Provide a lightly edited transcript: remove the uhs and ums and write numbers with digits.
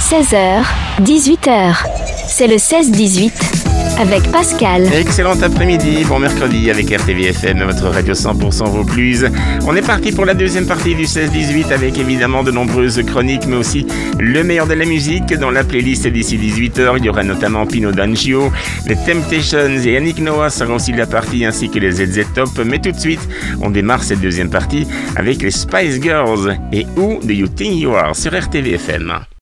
16h, 18h. C'est le 16-18 avec Pascal. Excellent après-midi, bon mercredi avec RTVFM, votre radio 100% Vaucluse. On est parti pour la deuxième partie du 16-18 avec évidemment de nombreuses chroniques, mais aussi le meilleur de la musique. Dans la playlist d'ici 18h, il y aura notamment Pino D'Angio, les Temptations et Yannick Noah seront aussi de la partie, ainsi que les ZZ Top. Mais tout de suite, on démarre cette deuxième partie avec les Spice Girls et Who Do You Think You Are sur RTVFM.